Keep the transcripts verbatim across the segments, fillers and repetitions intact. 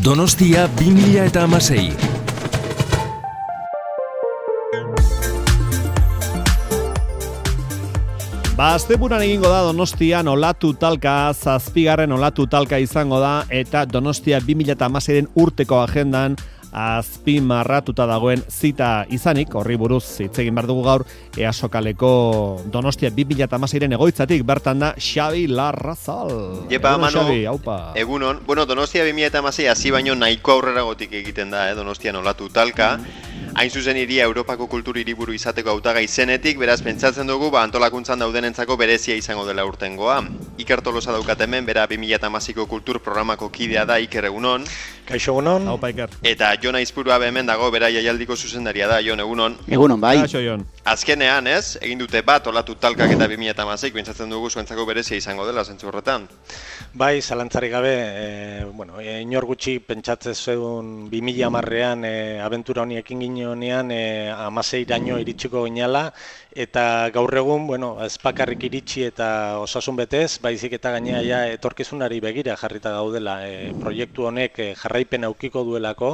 Donostia bi mila hamasei. Ba, asteburuan egingo da Donostian olatu talka, zazpigarren olatu talka izango da, eta Donostia bi mila hamaseiren urteko agendan azpimarratuta dagoen zita izanik, horri buruz hitz egin behar dugu gaur, EASOkaleko Donostia bi mila hamaseiren egoitzatik, bertan da Xabi Larrazal. Jepa, Egunon, Manu, Xabi, aupa. Egunon. Bueno, Donostia bi mila hamasei hasi baino nahiko aurrera gotik egiten da, eh, Donostian olatu talka. Hain zuzen hiria Europako kultur hiriburu izateko hautagai zenetik, beraz pentsatzen dugu ba, antolakuntzan daudenentzako berezia izango dela urtengoa. Iker Tolosa daukat hemen, bera bi mila hamaseiko kultur programako kidea da. Iker, egunon. Kaixo, egunon. Aupa, Iker. Eta Jon Aizpurua hemen dago, bera jaialdiko zuzendaria da. Jon, egunon. Egunon, bai. Kaixo, Jon. Azkenean, ez, egin dute bat olatu talkak eta bi mila hamaseik, pentsatzen dugu zuentzako berezia izango dela zentzu horretan. Bai, zalantzarik gabe, e, bueno, e, inor gutxi pentsatzen zuen bi mila hamarrean e, abentura honi ekin ginean e, hamaseiraino iritsiko ginela, eta gaur egun, bueno, ez bakarrik iritsi eta osasun betez, baizik eta gainea ja etorkizunari begira jarrita gaudela. E, proiektu honek e, jarraipen aukiko duelako,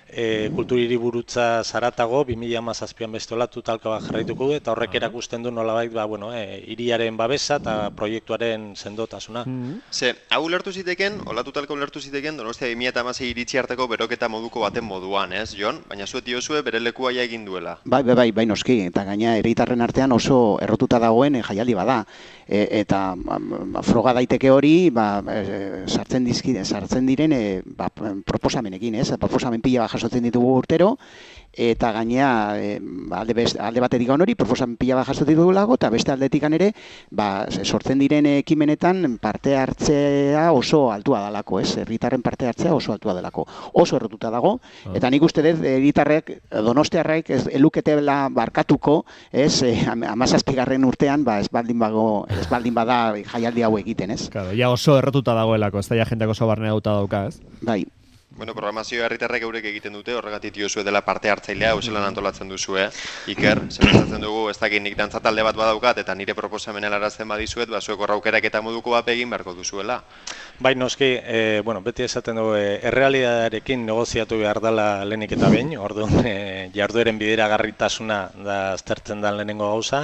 E, kultur hiriburutza zaratago, bi mila hamazazpian beste olatu talka bat jarraituko du, eta horrek erakusten du nolabait, ba, bueno, e, hiriaren babesa eta proiektuaren sendotasuna. Mm-hmm. Ze, hau ulertu ziteken, olatu talka ulertu ziteken, Donostia bi mila hamasei iritsi arteko beroketa moduko baten moduan, ez, Jon? Baina zuet diozue bere lekua ja egin duela. Bai, bai, bai, bai noski, eta gaina herritarren artean oso errotuta dagoen e, jaialdi bada. E, eta ba, froga daiteke hori, ba, e, sartzen dizkide, sartzen diren e, ba, proposamenekin, ez? Proposamen pila bat jasotzen ditugu urtero, eta gainea e, alde, best, alde batetik hori proposamen pila bat jasotzen dugulago, eta beste aldetik ere ba, sortzen diren ekimenetan parte hartzea oso altua dalako, ez? Herritarren parte hartzea oso altua delako. Oso errotuta dago, eta nik uste dut herritarrek, donostiarrek ez eluketela barkatuko, ez? hamazazpigarren urtean, ba, ez baldin bago ez baldin bada jaialdi hau egiten, ez? Claro, ja oso errotuta dagoelako, ez da ja jendeak oso barneatuta dauka, ez? Bai. Bueno, programazioa herritarrek eurek egiten dute, horregatik diozue dela parte hartzailea, hauzelan antolatzen duzue. Iker, zer dugu, ez dakit nik dantza talde bat badaukat, eta nire proposamen helarazten badizuet, ba, zuek horraukerak eta moduko bat egin beharko duzuela. Bai, noski, e, bueno, beti esaten dugu, e, errealidadearekin negoziatu behar dela lehenik eta behin, orduan e, jardueren bideragarritasuna da aztertzen da lehenengo gauza.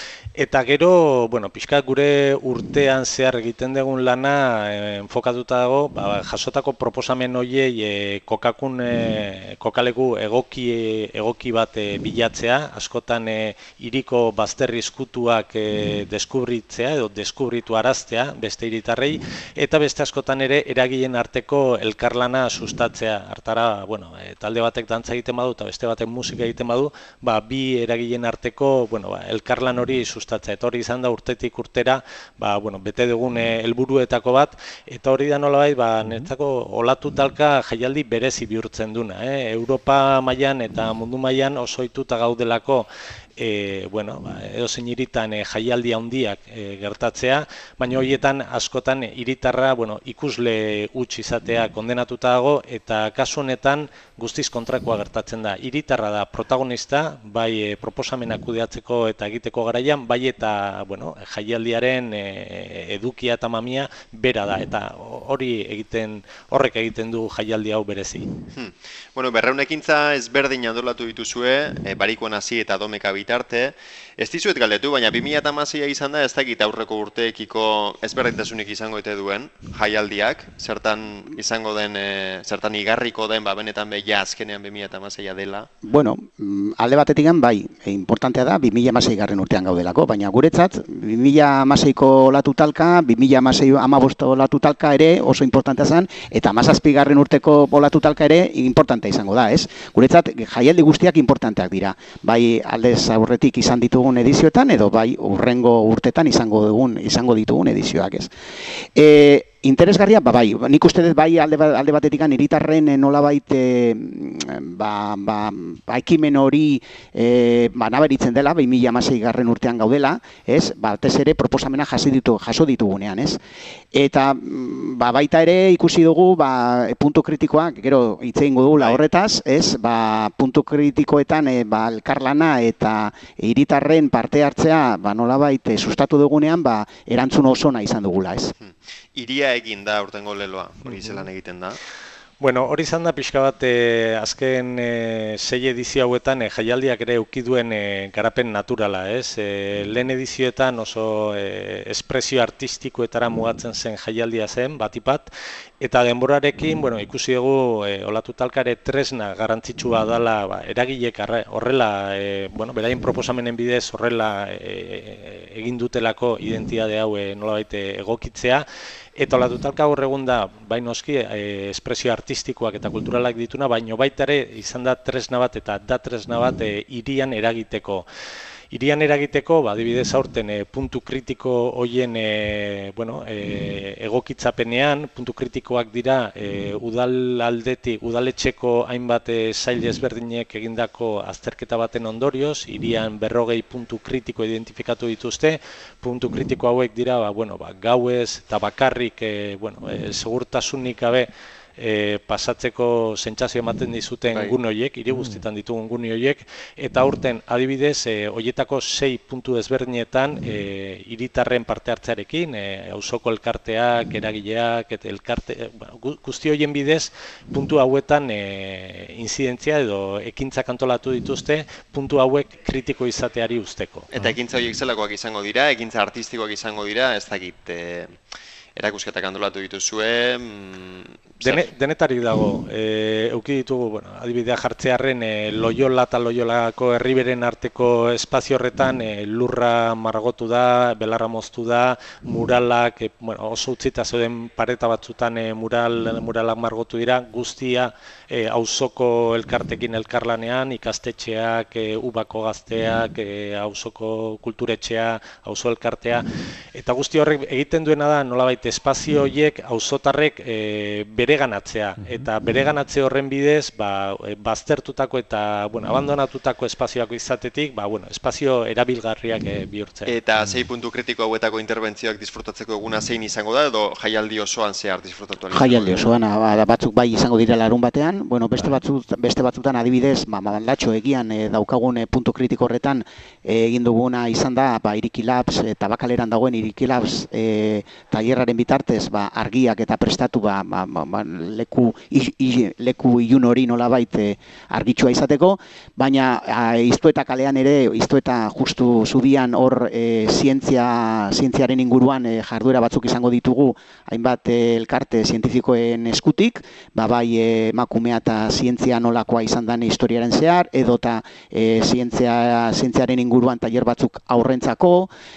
Eta gero, bueno, pixka gure urtean zehar egiten dugun lana e, enfokatuta dago, ba, jasotako proposamen horiei e, kokakun, e, kokaleku egoki, e, egoki bat e, bilatzea, askotan e, hiriko bazter izkutuak e, deskubritzea edo deskubritu araztea beste hiritarrei, eta beste askotan ere eragileen arteko elkarlana sustatzea. Hartara, bueno, e, talde batek dantza egiten badu eta beste batek musika egiten badu, ba, bi eragileen arteko, bueno, ba, elkarlan hori sustatzea. Eta hori izan da urtetik urtera, ba, bueno, bete dugun helburuetako bat, eta hori da nolabait, ba, netzako olatu talka jaialdi berezi bihurtzen duna. Eh? Europa mailan eta mundu mailan oso ohituta gaudelako, E, bueno, ba, edo zein hiritan e, jaialdi handiak e, gertatzea, baina horietan askotan hiritarra, bueno, ikusle huts izatea kondenatuta dago, eta kasu honetan guztiz kontrakoa gertatzen da. Hiritarra da protagonista, bai e, proposamenak kudeatzeko eta egiteko garaian, bai eta, bueno, jaialdiaren e, edukia eta mamia bera da, eta hori egiten, horrek egiten du jaialdi hau berezi. Hmm. Bueno, berrehun ekintza ezberdin antolatu dituzue, e, barikoan hasi eta domeka bitarte. Ez dizuet galdetu, baina bi mila hamaseia izan da, ez dakit aurreko urteekiko ezberdintasunik izango ete duen jaialdiak, zertan izango den, e, zertan igarriko den, ba, benetan beha azkenean bi mila hamaseia dela. Bueno, alde batetik bai, e, importantea da, bi mila hamasei garren urtean gaudelako, baina guretzat, bi mila hamaseiko olatu talka, bi mila hamabost olatu talka ere oso importantea zen, eta hamazazpi garren urteko olatu talka ere importantea izango da, ez? Guretzat, jaialdi guztiak importanteak dira, bai aldez aurretik izan ditugun edizioetan, edo bai urrengo urtetan izango dugun, izango ditugun edizioak, ez. E, interesgarria, ba, bai, nik uste dut bai alde, alde batetik hiritarren nolabait e, ba, ba, ba, ekimen hori e, ba, nabaritzen dela, bi mila hamasei garren urtean gaudela, ez, batez ere proposamena jaso ditu, jaso ditugunean, ez. Eta ba, baita ere ikusi dugu ba, puntu kritikoak, gero hitz egingo dugula horretaz, ez, ba, puntu kritikoetan e, ba, elkarlana eta hiritarren parte hartzea ba, nolabait e, sustatu dugunean ba, erantzun oso nahi izan dugula, ez. Iria egin da urtengo leloa, hori zelan egiten da? Bueno, hori izan da pixka bat e, azken e, sei edizio hauetan e, jaialdiak ere ukiduen e, garapen naturala, ez? E, lehen edizioetan oso e, espresio artistikoetara mugatzen zen jaialdia zen, batipat, eta denborarekin, bueno, ikusi dugu e, olatu talkare tresna garrantzitsua dela, ba, eragilek arra, horrela, e, bueno, beraien proposamenen bidez horrela e, egin dutelako identitate hau e, nolabait egokitzea, eta olatu talka gaur egun da, bai noski, e, espresio artistikoak eta kulturalak dituna, baino baita ere izan da tresna bat eta da tresna bat e, hirian eragiteko. Hirian eragiteko, ba, adibidez aurten e, puntu kritiko hoien e, bueno, e, egokitzapenean, puntu kritikoak dira e, udal aldetik, udaletxeko hainbat e, sail ezberdinek egindako azterketa baten ondorioz, hirian berrogei puntu kritiko identifikatu dituzte, puntu kritiko hauek dira, ba, bueno, ba, gauez eta bakarrik e, bueno, e, segurtasunik gabe E, pasatzeko sentsazio ematen dizuten bai. Gun horiek, hiri guztietan ditugun gun horiek, eta aurten adibidez e, horietako sei puntu ezberdinetan e, hiritarren parte hartzearekin, e, auzoko elkarteak, eragileak, eta elkarte, e, bueno, guzti horien bidez puntu hauetan e, inzidentzia edo ekintzak antolatu dituzte puntu hauek kritiko izateari usteko. Eta ekintza horiek zelakoak izango dira, ekintza artistikoak izango dira, ez dakit... E... erakusketak antolatu dituzue... Mm, Dene, denetari dago, e, euki ditugu, bueno, adibidea jartzearren e, Loyola eta Loyolako herriberen arteko espazio horretan e, lurra margotu da, belarra moztu da, muralak, e, bueno, oso utzita zeuden pareta batzutan e, mural, muralak margotu dira, guztia e, auzoko elkartekin elkarlanean, ikastetxeak, e, ubako gazteak, e, auzoko kulturetxea, auzo elkartea, eta guzti horrek egiten duena da, nolabait espazio horiek auzotarrek e, bereganatzea, eta bereganatze horren bidez ba, baztertutako eta bueno, abandonatutako espazioak izatetik ba, bueno, espazio erabilgarriak e, bihurtzea. Eta sei puntu kritiko hauetako interbentzioak disfrutatzeko eguna zein izango da, edo jaialdi osoan zehar disfrutatu ahal? Jaialdi osoan, ba, batzuk bai izango dira larun batean, bueno, beste, batzut, beste batzutan adibidez, ba, mandatxo egian e, daukagun e, puntu kritiko horretan e, egin duguna izan da, ba, Iriki Labs, e, tabakaleran dagoen Iriki Labs e, tailerraren bitartez, ba, argiak eta prestatu ba, ba, ba, leku, i, i, leku ilun hori nolabait e, argitsua izateko, baina Iztueta kalean ere, Iztueta justu zubian hor e, zientzia, zientziaren inguruan e, jarduera batzuk izango ditugu, hainbat e, elkarte zientifikoen eskutik, ba, bai emakumea eta zientzia nolakoa izan den historiaren zehar, edota e, zientzia, zientziaren inguruan tailer batzuk aurrentzako,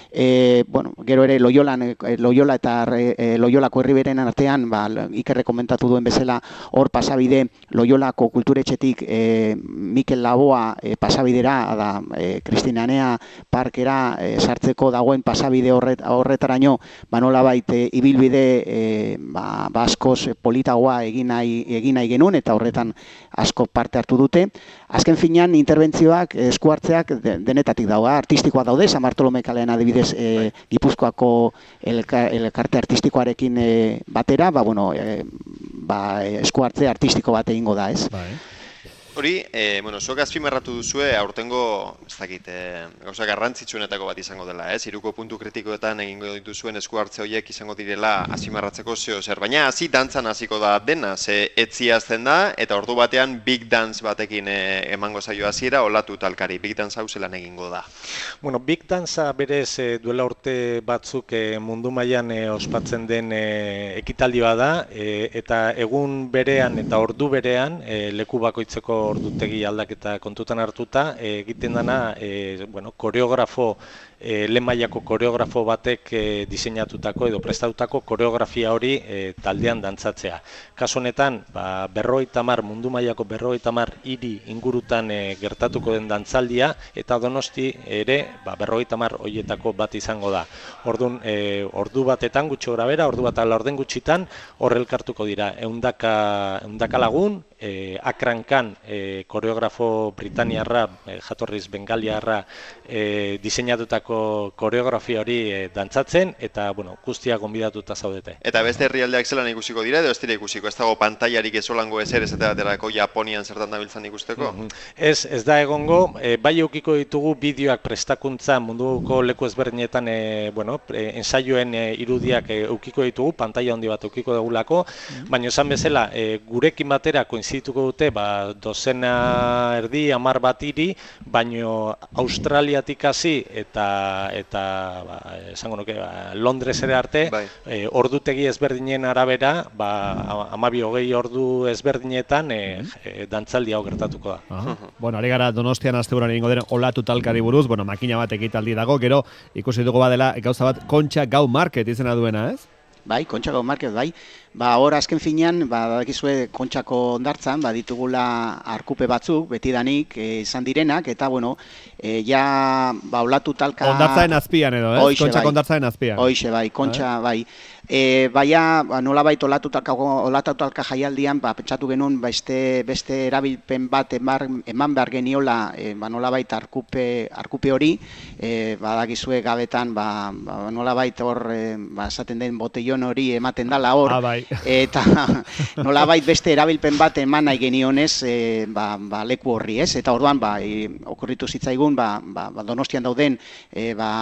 e, bueno, gero ere Loyolan, e, Loyola eta e, Loyolako herriberen artean, ba, Ikerre komentatu duen bezala, hor pasabide Loyolako kulturetxetik e, Mikel Laboa e, pasabidera, da e, Kristinanea parkera e, sartzeko dagoen pasabide horret, horretaraino, ba, nolabait e, ibilbide e, ba, ba askoz politagoa egin nahi, egin nahi genuen, eta horretan asko parte hartu dute. Azken finean, interbentzioak, esku hartzeak denetatik dago, artistikoa daude, San Bartolome kalean adibidez e, Gipuzkoako elka, elkarte artistikoarekin e, batera, ba, bueno, e, ba, esku hartze artistiko bat egingo da, ez? Bai. Hori, e, bueno, zuek azpimarratu duzue, aurtengo, ez dakit, e, gauza garrantzitsuenetako bat izango dela, ez? Hiruko puntu kritikoetan egingo dituzuen esku hartze horiek izango direla azpimarratzeko zeo zer. Baina hasi dantzan hasiko da dena, ze etzia azten da, eta ordu batean big dance batekin e, emango zaio hasiera olatu talkari. Big dance hau zelan egingo da? Bueno, big dance berez e, duela urte batzuk e, mundu mailan e, ospatzen den e, ekitaldi bada, e, eta egun berean eta ordu berean e, leku bakoitzeko ordutegi aldaketa kontutan hartuta, e, egiten dana e, bueno, koreografo, e, lehen mailako koreografo batek e, diseinatutako edo prestatutako koreografia hori e, taldean dantzatzea. Kasu honetan, ba, berrogeita hamar, mundu mailako berrogeita hamar hiri ingurutan e, gertatuko den dantzaldia, eta Donosti ere ba, berrogeita hamar horietako bat izango da. Ordun, e, ordu batetan gutxi grabera, ordu bat ala orden gutxitan hor elkartuko dira. Ehundaka, ehundaka lagun, e, akrankan e, koreografo britaniarra, e, jatorriz bengaliarra e, diseinatutako egindako koreografia hori e, dantzatzen, eta, bueno, guztiak gonbidatuta zaudete. Eta beste herrialdeak zelan ikusiko dira, edo ez dira ikusiko? Ez dago pantailarik ezolango ezer, ez eta baterako Japonian zertan dabiltzan ikusteko? Mm-hmm. Ez, ez da egongo, e, bai eukiko ditugu bideoak prestakuntza munduko leku ezberdinetan, e, bueno, e, ensaioen e, irudiak e, eukiko ditugu, pantaila handi bat eukiko dugulako, mm-hmm. baina esan bezala, e, gurekin batera koinzituko dute, ba, dozena erdi, hamar bat hiri, baino Australiatik hasi eta eta ba, esango nuke ba, Londresera arte, bai. e, ordutegi ezberdinen arabera, ba hamabi hogei ordu ezberdinetan e, e, dantzaldi hau gertatuko da. Aha. Bueno, ari gara Donostian asteburuan egingo den olatu talkari buruz, bueno, makina bat ekitaldi dago, gero ikusi dugu badela gauza bat Kontxa Gau Market izena duena, ez? Bai, Kontxa Gau Market, bai. Ba, hor azken finean, ba, badakizue Kontxako hondartzan, ba, ditugula arkupe batzuk, betidanik, e, izan direnak, eta, bueno, e, ja, ba, olatu talka... Hondartzaren azpian edo, ez? Kontxako bai. Hondartzaren azpian. Hoixe, bai, Kontxa, bai. E, baina, ba, nolabait olatu talka, olatu talka jaialdian, ba, pentsatu genuen, ba, beste, beste erabilpen bat eman, eman behar geniola, e, ba, nolabait arkupe, arkupe hori, e, badakizue gabetan, ba, ba, nolabait hor, e, ba, esaten den botellon hori ematen dala hor, ah, bai. Eta nolabait beste erabilpen bat eman nahi genionez e, ba, ba, leku horri, ez? Eta orduan, ba, e, okurritu zitzaigun, ba, ba, Donostian dauden e, ba,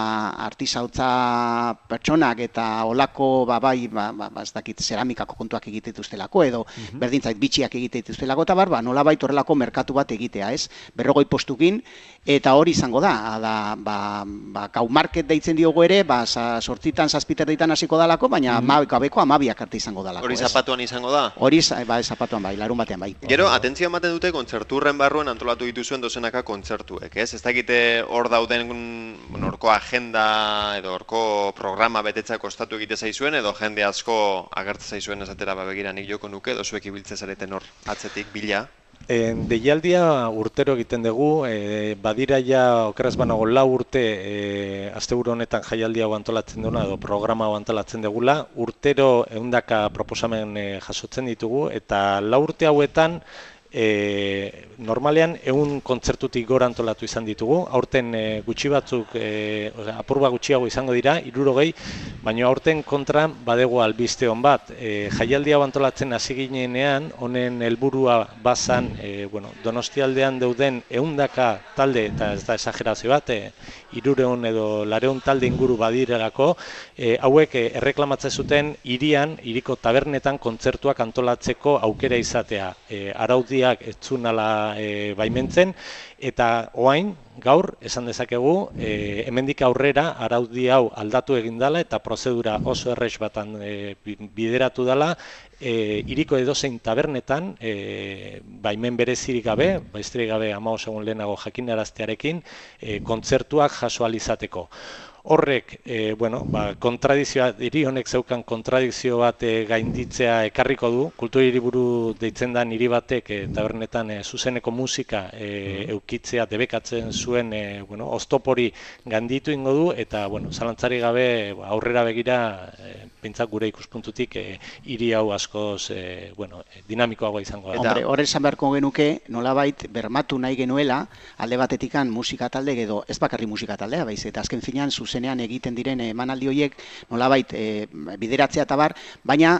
artisautza pertsonak eta olako, ba, bai, ba, ba, ba, ez dakit, zeramikako kontuak egite dituztelako, edo uh-huh. berdintzait bitxiak egite dituztelako, eta bar, ba, nolabait horrelako merkatu bat egitea, ez? Berrogoi postukin, eta hori izango da, da ba, ba, Gau Market deitzen diogu ere, ba, sortzitan, zazpiterditan hasiko dalako, baina uh-huh. ma, gabeko amabiak arte izango da. Hori zapatuan izango da? Hori ba, zapatuan bai, larun batean bai. Gero, atentzio ematen dute kontzerturren barruen antolatu dituzuen dozenaka kontzertuek, ez? Ez dakite hor dauden bueno, orko agenda edo orko programa betetza kostatu egite zaizuen, edo jende asko agertzen zaizuen esatera begira nik joko nuke, edo zuek ibiltze zareten hor atzetik bila? E, deialdia urtero egiten dugu, e, badira ja okeraz banago lau urte e, asteburu honetan jaialdia hau antolatzen duguna edo programa hau antolatzen dugula, urtero ehundaka proposamen e, jasotzen ditugu eta lau urte hauetan E, normalean ehun kontzertutik gora antolatu izan ditugu, aurten e, gutxi batzuk, e, apurba gutxiago izango dira, hirurogei, baina aurten kontra badego albiste hon bat. E, jaialdi hau antolatzen hasi ginenean, honen helburua bazan, e, bueno, Donostialdean dauden ehundaka talde, eta ez da esagerazio bat, e, hirureun edo lareun talde inguru badirelako, e, hauek e, erreklamatzen zuten hirian, hiriko tabernetan kontzertuak antolatzeko aukera izatea. E, araudi ez zunala e, baimentzen, eta orain gaur esan dezakegu e, hemendik aurrera araudi hau aldatu egin dela eta prozedura oso errex batan e, bideratu dela e, hiriko edozein tabernetan e, baimen berezirik gabe, baisterik gabe hamabost egun lehenago jakinaraztearekin e, kontzertuak jaso ahal izateko. Horrek, e, bueno, ba, kontradizioa, hiri honek zeukan kontradizio bat e, gainditzea ekarriko du, kultura hiriburu deitzen da hiri batek e, tabernetan e, zuzeneko musika e, eukitzea debekatzen zuen e, bueno, oztopori ganditu ingo du, eta bueno, zalantzari gabe aurrera begira e, pintzak gure ikuspuntutik e, hiri hau askoz e, bueno, dinamikoagoa izango da. Hombre, horre esan beharko genuke, nolabait bermatu nahi genuela, alde batetikan musika talde edo ez bakarri musika taldea, baiz, eta azken finean zuzenean egiten diren emanaldi horiek nolabait e, bideratzea eta bar, baina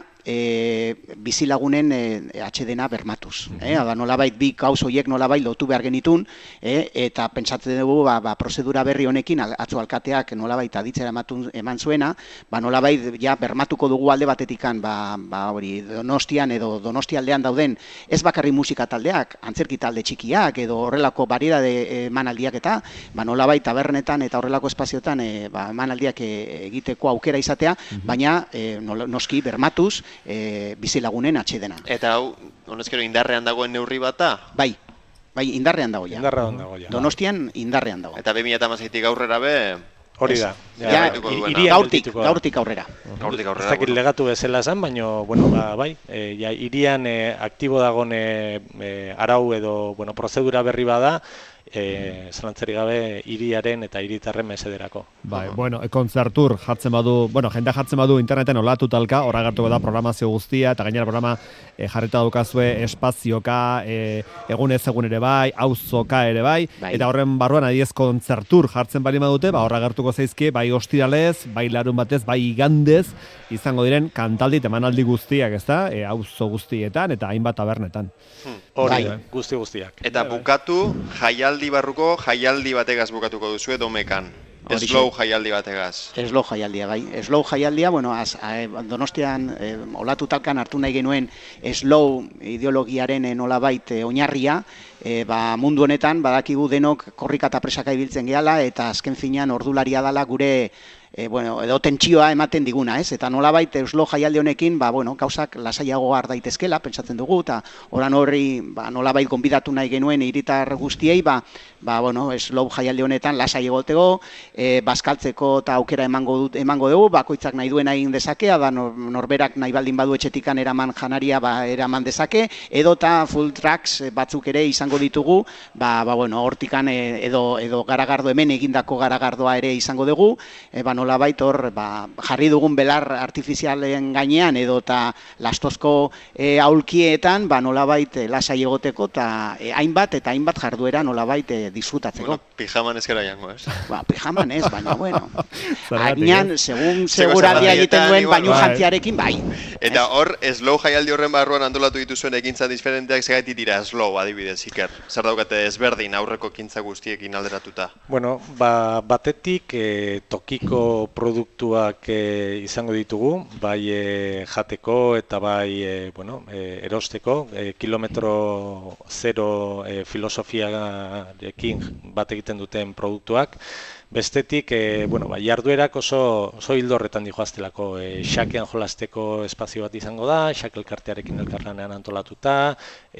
e, bizilagunen e, atxedena bermatuz. Eh? Ada, nolabait bi gauz horiek nolabait lotu behar genitun, eh? Eta pentsatzen dugu ba, ba, prozedura berri honekin, atzo alkateak nolabait aditzera ematun, eman zuena, ba, nolabait ja bermatuko dugu alde batetikan, ba, ba, hori, Donostian edo Donostialdean dauden ez bakarri musika taldeak, antzerki talde txikiak edo horrelako variedade emanaldiak eta ba, nolabait tabernetan eta horrelako espazioetan e, ba, emanaldiak e, egiteko aukera izatea, baina e, noski bermatuz e, bizilagunen atxedena. Eta hau, honezkero indarrean dagoen neurri bat da? Bai, bai, indarrean dago ja. Indarrean dago ja. Donostian indarrean dago. Eta bi mila hamaseitik aurrera be... Hori da. Ja, gaurtik, gaurtik aurrera. Gaurtik aurrera. Ez dakit legatu bezala esan, baina, bueno, ba, bai, e, ja, irian e, aktibo dagoen e, e, arau edo, bueno, prozedura berri bada, e, zelantzari gabe hiriaren eta hiritarren mesederako. Bai, bueno, kontzertur jartzen badu, bueno, jendea jartzen badu interneten olatu talka, hor agertuko da programazio guztia, eta gainera programa e, jarreta daukazue espazioka, e, egunez egun ere bai, auzoka ere bai, bai, eta horren barruan adiez kontzertur jartzen bali madute, ba, hor agertuko zaizkie, bai ostiralez, bai larun batez, bai igandez, izango diren kantaldi eta emanaldi guztiak, ezta? E, auzo guztietan eta hainbat tabernetan. Hmm. Hori, bai, guzti guztiak. Eta bukatu, jaialdi barruko, jaialdi bategaz bukatuko duzue domekan. Slow jaialdi bategaz. Slow jaialdia, bai. Slow jaialdia, bueno, az, a, Donostian e, olatu talkan hartu nahi genuen slow ideologiaren nolabait e, oinarria, e, ba, mundu honetan badakigu denok korrika eta presaka ibiltzen gehala, eta azken finean ordularia dala gure E, bueno, edo tentsioa ematen diguna, ez? Eta nolabait slow jaialdi honekin, ba, bueno, gauzak lasaiago har daitezkela, pentsatzen dugu, eta oran horri, ba, nolabait gonbidatu nahi genuen hiritar guztiei, ba, ba, bueno, slow jaialdi honetan lasai egoteko, e, bazkaltzeko eta aukera emango dut, emango dugu, bakoitzak nahi duen egin dezakea, da nor, norberak nahi baldin badu etxetikan eraman janaria, ba, eraman dezake, edo eta full tracks batzuk ere izango ditugu, ba, ba bueno, hortikan e, edo, edo garagardo hemen egindako garagardoa ere izango dugu, e, ba, nolabait hor, ba, jarri dugun belar artifizialen gainean edo eta lastozko e, aulkietan, ba, nolabait e, lasai egoteko eta e, hainbat eta hainbat jarduera nolabait e, disfrutatzeko. Bueno, pijaman ez gara jango, ez? Ba, pijaman ez, baina, bueno. Hainean, segun seguradia egiten duen bainu jantziarekin, bai. Eta hor, slow jaialdi horren barruan antolatu dituzuen ekintza diferenteak segaitit dira slow, adibidez, Iker. Zer daukate ezberdin aurreko ekintza guztiekin alderatuta? Bueno, ba, batetik e, tokiko produktuak e, izango ditugu, bai e, jateko eta bai e, bueno, e, erosteko, e, kilometro zero e, filosofiarekin bat egiten duten produktuak. Bestetik, e, bueno, ba, jarduerak oso, oso hildo horretan dijoaztelako, e, xakean jolasteko espazio bat izango da, xak elkartearekin elkarlanean antolatuta,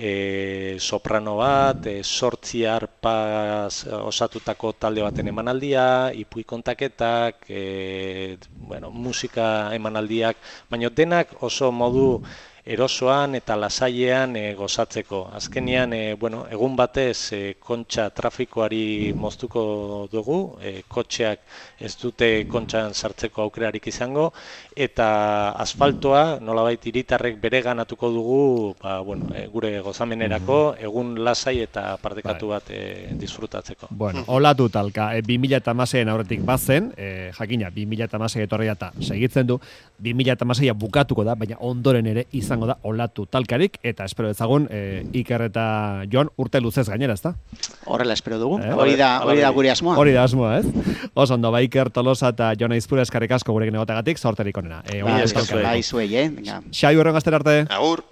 e, soprano bat, e, sortzi arpaz osatutako talde baten emanaldia, ipuin kontaketak, e, bueno, musika emanaldiak, baina denak oso modu erosoan eta lasailean e, gozatzeko. Azkenean, e, bueno, egun batez e, kontxa trafikoari moztuko dugu, e, kotxeak ez dute kontxan sartzeko aukerarik izango, eta asfaltoa nolabait hiritarrek bereganatuko dugu, ba, bueno, e, gure gozamenerako, egun lasai eta partekatu bat e, disfrutatzeko. Bueno, olatu talka, e, bi mila hamaseian aurretik bazen, e, jakina, bi mila hamasei etorria eta segitzen du, bi mila hamaseia bukatuko da, baina ondoren ere izango da olatu talkarik, eta espero ezagun e, Iker eta Jon urte luzez gainera, ezta? Horrela espero dugu, eh? hori da, hori da gure asmoa. Hori da asmoa, ez? Oso ondo, ba Iker Tolosa eta Jon Aizpura eskarrik asko gurekin egotagatik, sorterik onena. E, ba, bai, zuei, eh? Xai urren gazter arte. Agur.